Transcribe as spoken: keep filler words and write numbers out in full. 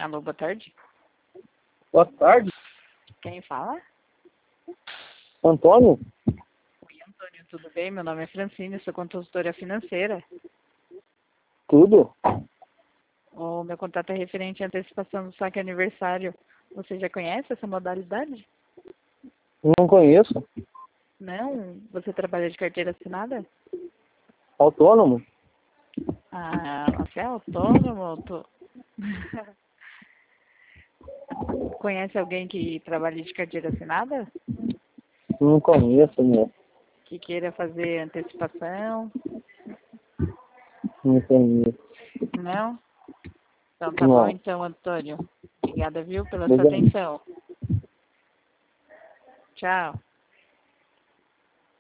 Alô, boa tarde. Boa tarde, Quem fala? Antônio. Oi, Antônio, tudo bem? Meu nome é Francine, sou consultora financeira. Tudo? O meu contato é referente à antecipação do saque aniversário. Você já conhece essa modalidade? Não conheço. Não? Você trabalha de carteira assinada? Autônomo? Ah, você é autônomo? Tô... Conhece alguém que trabalha de carteira assinada? Não conheço, né? Que queira fazer antecipação? Não conheço. Não? Então tá bom Não. então, Antônio. Obrigada, viu, pela sua Obrigado. atenção. Tchau.